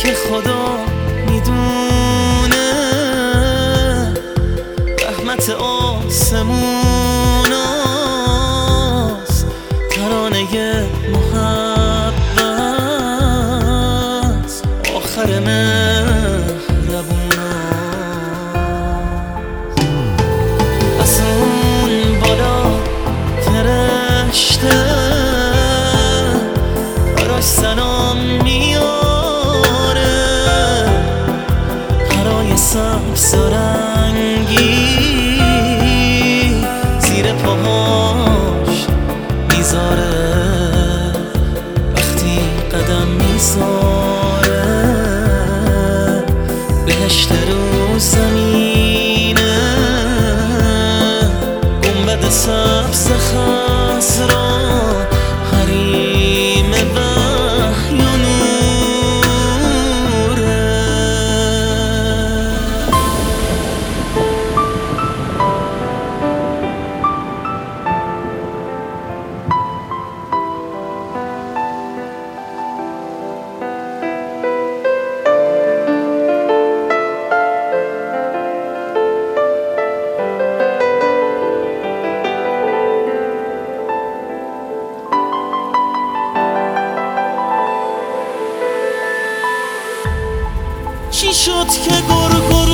که خدا میدونه رحمت آسموناست، ترانه محبت آخر مهربوناست. از اون بالا فرشته براش سلام میاره، پرای سبز و رنگی زیر پاهاش میذاره، وقتی قدم میذاره بهشت رو زمینه، گنبد سبز خضرا حریم وحی و نوره. چی شد که گرگ